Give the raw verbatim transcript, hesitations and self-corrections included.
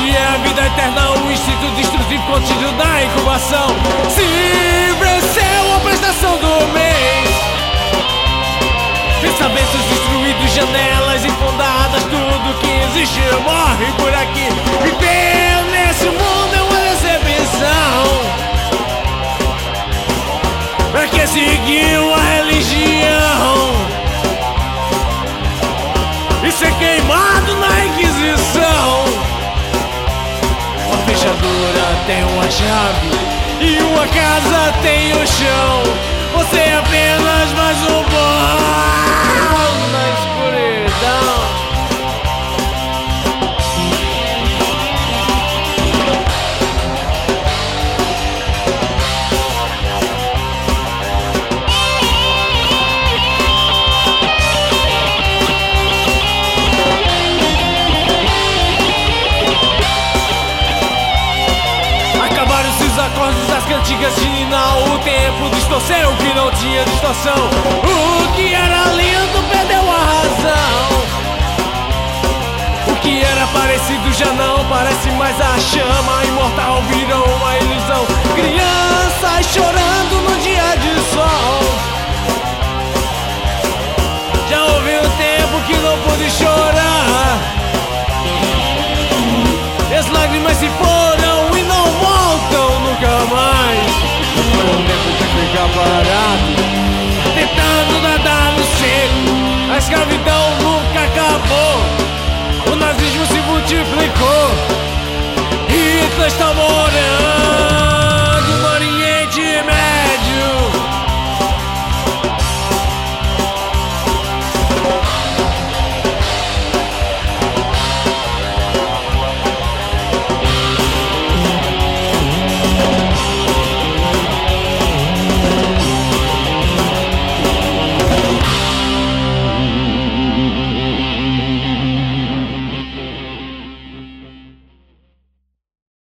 é a vida eterna, o instinto destrutivo contínuo da incubação. Se venceu a prestação do mês, pensamentos destruídos, janelas infundadas, tudo que existe morre por aqui. Viver nesse mundo é uma decepção. Pra que seguiu a religião e ser queimado na Inquisição? Uma fechadura tem uma chave e uma casa tem o chão. Você é apenas mais um bom na escuridão. Acordes das cantigas de Nina, o tempo distorceu o que não tinha distorção. O que era lindo perdeu a razão. O que era parecido já não parece mais. A chama imortal virou uma ilusão. Criança